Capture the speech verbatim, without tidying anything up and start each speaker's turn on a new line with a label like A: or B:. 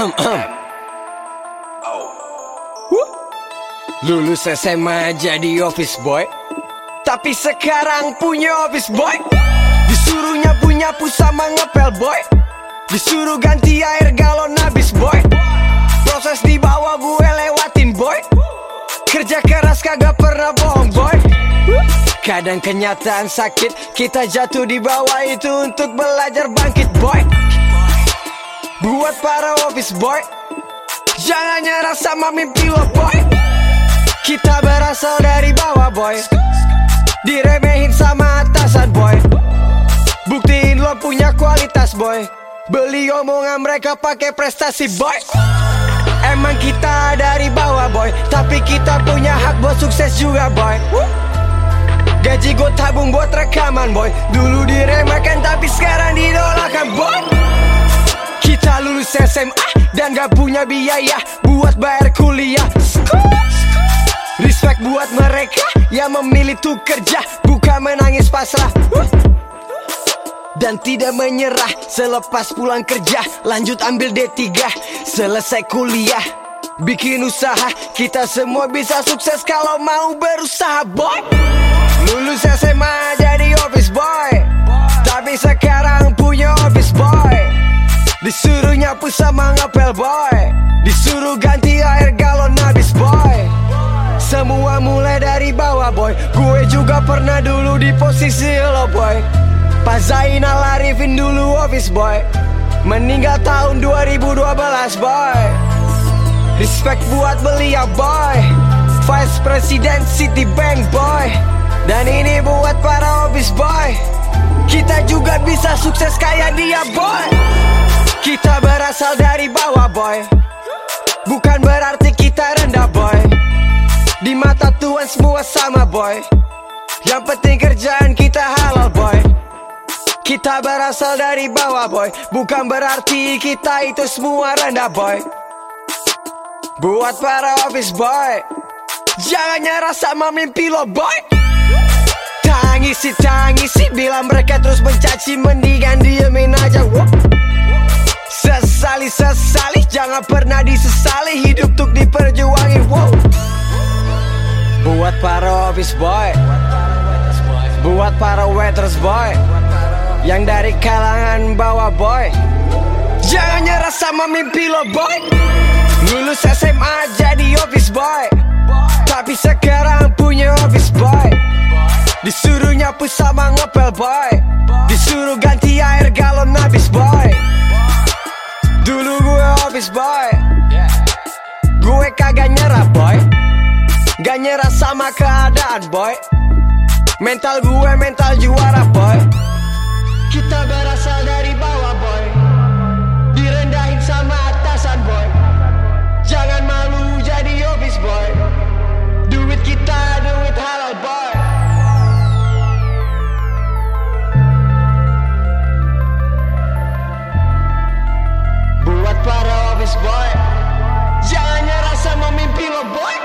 A: Lulus S M A jadi office boy, tapi sekarang punya office boy. Disuruh nyapu-nyapu sama ngepel boy, disuruh ganti air galon habis boy. Proses di bawah gue lewatin boy, kerja keras kagak pernah bohong boy. Kadang kenyataan sakit, kita jatuh di bawah itu untuk belajar bangkit boy. Buat para office boy, jangan nyerah sama mimpi lo boy. Kita berasal dari bawah boy, diremehin sama atasan boy. Buktiin lo punya kualitas boy, beli omongan mereka pakai prestasi boy. Emang kita dari bawah boy, tapi kita punya hak buat sukses juga boy. Gaji gue tabung buat rekaman boy, dulu diremehkan tapi sekarang didolakan boy. Kita lulus S M A dan gak punya biaya buat bayar kuliah. Respect buat mereka yang memilih tuh kerja, bukan menangis pasrah dan tidak menyerah. Selepas pulang kerja lanjut ambil D tiga, selesai kuliah bikin usaha. Kita semua bisa sukses kalau mau berusaha boy. Lulus S M A jadi office boy, tapi sekarang punya office boy. Disuruh nyapu sama ngepel boy, disuruh ganti air galon habis boy. Semua mulai dari bawah boy, gue juga pernah dulu di posisi lo boy. Pak Zainal Arifin dulu office boy, meninggal tahun dua ribu dua belas boy. Respect buat beliau boy, Vice President Citibank boy. Dan ini buat para office boy, kita juga bisa sukses kayak dia boy. Kita berasal dari bawah boy, bukan berarti kita rendah boy. Di mata Tuhan semua sama boy, yang penting kerjaan kita halal boy. Kita berasal dari bawah boy, bukan berarti kita itu semua rendah boy. Buat para office boy, jangan nyerah sama mimpi lo boy. Tangisi, tangisi, bila mereka terus mencaci, mendingan diemin aja wow. Sesali, sesali, jangan pernah disesali, hidup tuh diperjuangin wow. Buat para office boy, buat para waiters boy, yang dari kalangan bawah boy, jangan nyerah sama mimpi lo boy. Lulus S M A jadi office boy, tapi sekarang punya office boy. Disuruh nyapu sama ngepel boy, disuruh ganti air galon habis boy. Dulu gue office boy, gue kagak nyerah boy, gak nyerah sama keadaan boy. Mental gue mental juara boy. Kita berasal dari bawah boy, direndahin sama atasan boy. Jangan malu jadi office boy, duit kita duit halal boy. Buat para office boy, jangan nyerah sama mimpi lo boy.